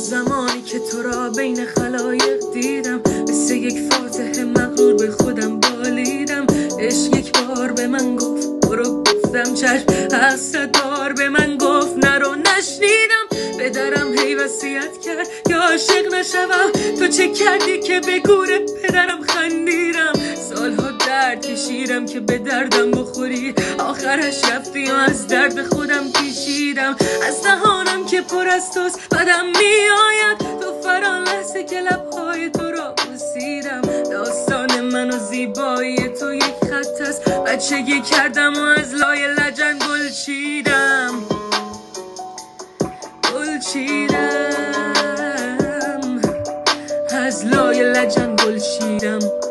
زمانی که تو را بین خلایق دیدم، مثل یک فاتح مغرور به خودم بالیدم. عشق یک بار به من گفت برو، گفتم چشم. 100 بار به من گفت نرو، نشنیدم. پدرم هی وصیت کرد که عاشق نشوم. تو چه کردی که به گور پدرم خندیدم؟ سالها درد کشیدم که به دردم بخوری، آخرش رفتی و از درد خودم کشیدم. از دهانم که پر از توست بدم میآید، تو فران لحظه که لبهای تو را بوسیدم. داستان من و زیبایی تو یک خط است، بچگی کردم و از لای لجن گل چیدم. از لای لجن گل چیدم.